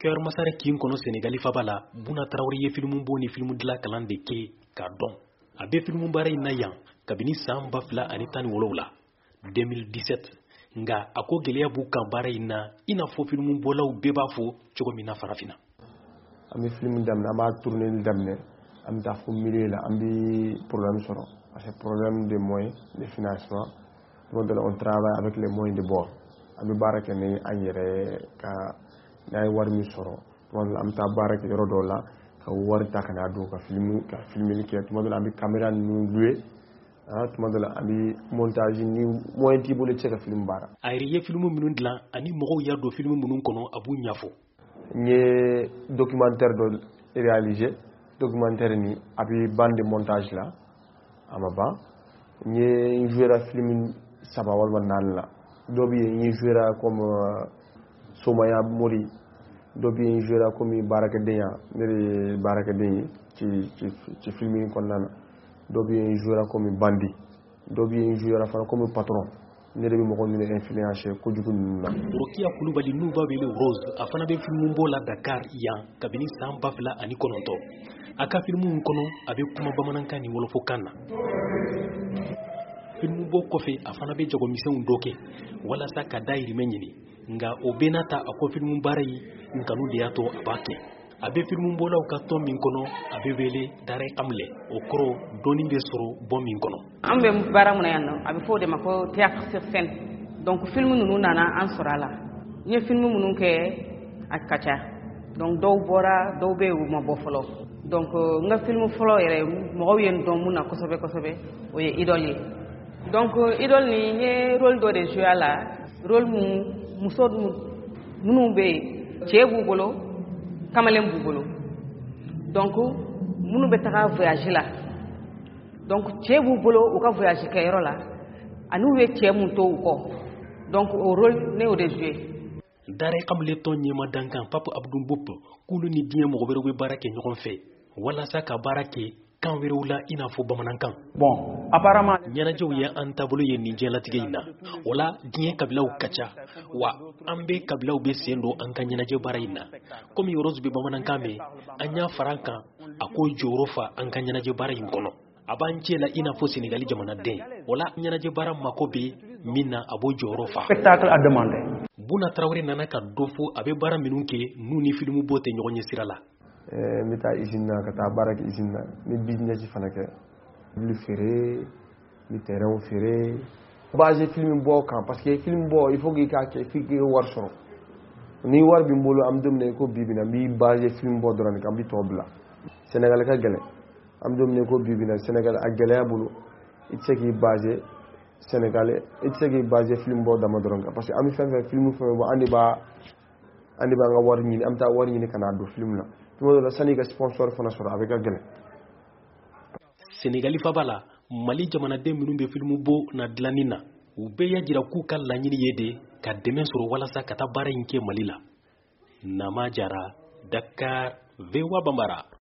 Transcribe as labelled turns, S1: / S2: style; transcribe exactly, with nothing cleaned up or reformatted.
S1: Kër Masara kin kono Sénégali fabala Bouna Traoré ye filmu bo ni filmu dila kalan de ke ka dɔn a bɛ filmu baara in na yan kabini san ba fila ani tan ni wolowula deux mille dix-sept nga a ko gɛlɛya b'u kan baara in na i n'a fɔ filmu bɔlaw bɛɛ b'a fɔ cogo min na farafinna.
S2: An bɛ filmu daminɛ an b'a tourner daminɛ an bɛ taa fo milieu la an bɛ problème sɔrɔ parce que problème de moyens de financement donc on travaille avec les moyens de bord an bɛ baara kɛ ni an yɛrɛ ka n'a ye wari min sɔrɔ tuma an bɛ taa baara kɛ yɔrɔ dɔw la ka wari ta ka n'a don ka film ka filmeli kɛ tuma dɔ la an bɛ caméra ninnu louer ah tuma dɔ la an bɛ montage ni moyen t'i bolo i tɛ se ka film baara.
S1: A yɛrɛ ye filmu minnu dilan ani mɔgɔw y'a don filmu minnu kɔnɔ a b'u ɲɛfɔ.
S2: N ye documentaire dɔ réalisé documentaire ni a bɛ bande de montage la a ma ban n ye n joué film saba walima naani la dɔ bɛ yen n ye joué comme Somaya Mori dɔ bɛ yen n joué comme baarakɛden ya ne de ye baarakɛden ye ci ci ci film in kɔnɔna na dɔ bɛ yen n joué comme Bandi dɔ bɛ yen n joué fana comme patron ne de bɛ mɔgɔ ninnu influencer kojugu ninnu na.
S1: Rokia Kulubali n'u b'a wele Rose a fana bɛ filmu bɔ la Dakar yan kabini san ba fila ani kɔnɔntɔn a ka filmu kɔnɔ a bɛ kuma bamanankan ni wolofokan na. Filmu bɔ kɔfɛ a fana bɛ jagomisɛnw dɔ kɛ walasa ka dayirimɛ ɲini nka o bɛɛ n'a ta a ko filmu baara in nkanu de y'a to a b'a kɛ a bɛ filmu bɔlaw ka tɔn min kɔnɔ a bɛ wele Dare Amle o kɔrɔ dɔɔni bɛ sɔrɔ bɔ min kɔnɔ.
S3: An bɛ baara mun na yan nɔ a bɛ fɔ o de ma ko théâtre sur scène donc film ninnu nana an sɔrɔ a la n ye film minnu kɛ a ka ca donc dɔw bɔra dɔw bɛ yen u ma bɔ fɔlɔ donc n ka film fɔlɔ yɛrɛ mɔgɔw ye n dɔn mun na kosɛbɛ kosɛbɛ o ye Idole ye donc Idole ni n ye rôle dɔ de joué a la rôle mun muso minnu bɛ yen cɛ b'u bolo kamalen b'u bolo donc minnu bɛ taga voyage la donc cɛ b'u bolo u ka voyage kɛyɔrɔ la ani u ye cɛ mun to u kɔ donc o rôle ne y'o de joué.
S1: Dare Amle tɔn ɲɛma dankan Papa Abdou Mbop k'olu ni diɲɛ mɔgɔ wɛrɛw bɛ baara kɛ ɲɔgɔn fɛ walasa ka baara kɛ kan wɛrɛw la i n'a fɔ bamanankan.
S4: Bon apparemment
S1: ɲɛnajɛw ye an taabolo ye nin diɲɛlatigɛ in na o la diɲɛ kabilaw ka ca wa an bɛ kabilaw bɛ sen don an ka ɲɛnajɛ baara in na komi Rose bɛ bamanankan mɛn an y'a fara an kan a ko jɔyɔrɔ fa an ka ɲɛnajɛ baara in kɔnɔ a b'an cɛ la i n'a fɔ Sénégali jamanaden o la ɲɛnajɛ baara mako bɛ min na a b'o jɔyɔrɔ fa.
S4: Spectacle a demandé.
S1: Bouna Traoré nana ka dɔ fɔ a bɛ baara minnu kɛ n'u ni filmu bɔ tɛ ɲɔgɔn ɲɛ sira la.
S2: n bɛ taa usine na ka taa baara kɛ usine na n bɛ business fana kɛ n bɛ feere n bɛ terrain feere basé film bɔ kan parce que film bɔ il faut que i k'a kɛ f'i k'i wari sɔrɔ ni wari b'i bolo an bɛ don min na i ko bi bi in na n b'i basé film bɔ dɔrɔn de kan n bɛ tɔ bila Sénégal ka gɛlɛn an bɛ don min na i ko bi bi in na Sénégal a gɛlɛya bolo i tɛ se k'i basé Sénégal i tɛ se k'i basé film bɔ dama dɔrɔn kan parce que an bɛ fɛn fɛn film fɛn bɔ an de b'a an de b'an ka wari ɲini an bɛ taa wari ɲini ka n'a don film na. Sponsor fana sɔrɔ a bɛ ka gɛlɛn.
S1: Sénégali fabala Mali jamanaden minnu bɛ filmu bɔ na dilanni na u bɛɛ y'a jira k'u ka laɲini ye de ka dɛmɛ sɔrɔ walasa ka taa baara in kɛ Mali la. Nama Jara, Dakar, V O A Bambara.